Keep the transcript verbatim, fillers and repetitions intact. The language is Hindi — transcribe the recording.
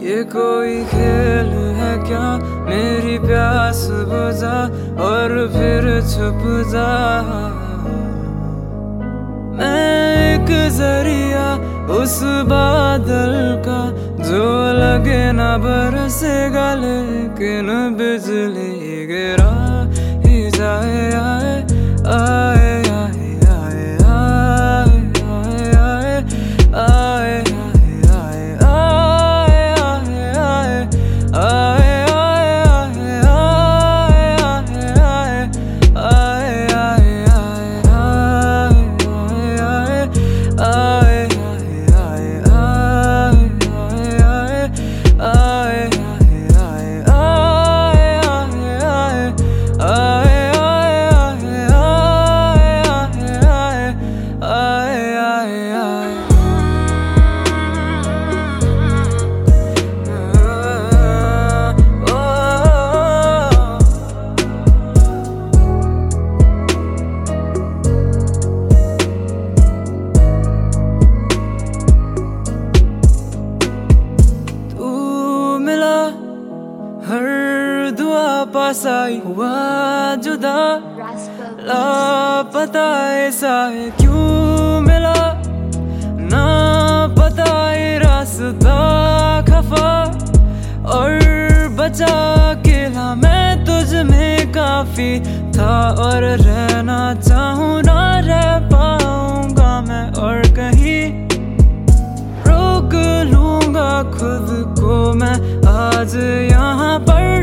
ये कोई खेल है क्या, मेरी प्यास बुझा और फिर छुप जा। मैं एक जरिया उस बादल का जो लगे न बरसेगा, लेकिन बिजली गिरा ही जाए। आए आए आए आए आए आए आए पास आई हुआ जुदा, लापता ऐसा है क्यों मिला, ना पता ये रास्ता खफा और बचा अकेला मैं तुझ में काफी था। और रहना चाहूँ ना रह पाऊंगा मैं और कहीं, रोक लूंगा खुद को मैं आज यहाँ पर।